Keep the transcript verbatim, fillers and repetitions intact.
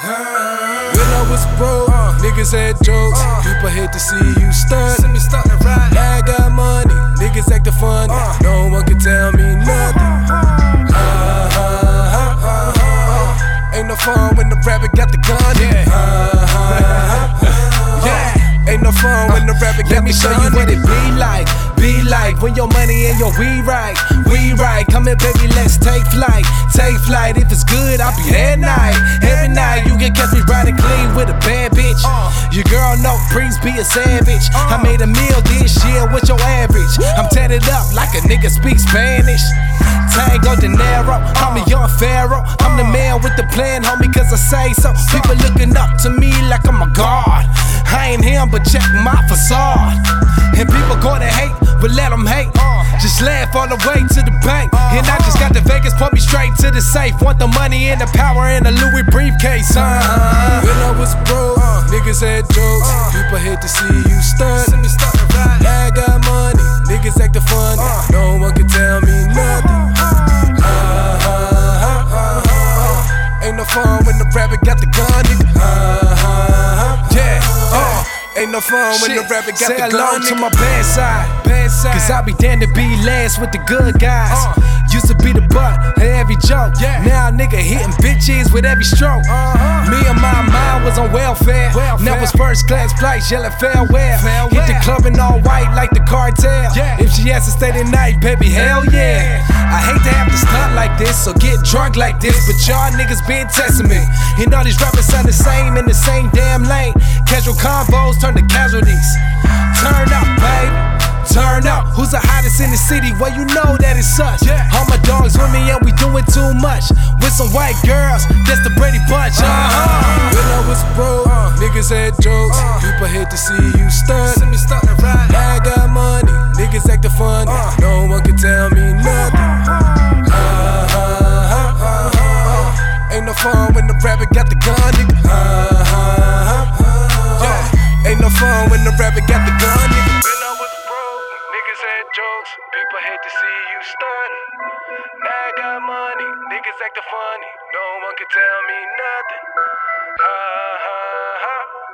When I was broke, niggas had jokes. People hate to see you stunt. Now I got money, niggas acting funny. No one can tell me nothing. Ain't no fun when the rapper got the gun. Yeah. Ain't no fun when the rapper got the gun. Let me show you what it be like. Be like when your money and your we right, we right. Come here, baby, let's take flight, take flight. If it's good, I'll be there night, every night. You can catch me riding clean with a bad bitch. Your girl no priest, be a savage. I made a meal this year with your average. I'm tatted up like a nigga speak Spanish. Tango De Niro, I'm a young pharaoh. I'm the man with the plan, homie, cause I say so. People looking up to me like I'm a god. I ain't him, but check my facade. And people gonna hate, but let them hate. Just laugh all the way to the bank. And I just got the Vegas, put me straight to the safe. Want the money and the power in a Louis briefcase, huh? When I was broke, niggas had jokes. People hate to see you stunt. Now I got money, niggas acting funny. No one can tell me nothing. Ain't no fun when the rapper got the gun, nigga. Yeah, uh. Ain't no fun when Shit. the rapper got Say the gun, nigga. To my bad side, bad side. Cause I be damned to be last with the good guys. Uh. Used to be the butt of every joke. Yeah. Now nigga hitting bitches with every stroke. Uh-huh. Me and my mind was on welfare. welfare. Now was first class flights, yelling farewell. farewell. Hit the club in all white like the cartel. Yeah. If she has to stay the night, baby, hell yeah. I hate to have to stunt like this or get drunk like this, but y'all niggas been testing me. And all these rappers sound the same in the same damn lane. Casual combos turn to casualties. Turn up, babe. Turn up. Who's the hottest in the city? Well, you know that it's us. Yeah. All my dogs with me and we doing too much. With some white girls, that's the Brady Bunch. Uh-huh. When I was broke, niggas had jokes. People hate to see you stunt. Now I got money, niggas acting funny. No one can tell me nothing. Ain't no fun when the rapper got the gun, nigga. Yeah. Ain't no fun when the rapper got the gun, nigga. When I was broke, niggas had jokes. People hate to see you stunt. Now I got money, niggas acting funny. No one can tell me nothing. Ha ha ha.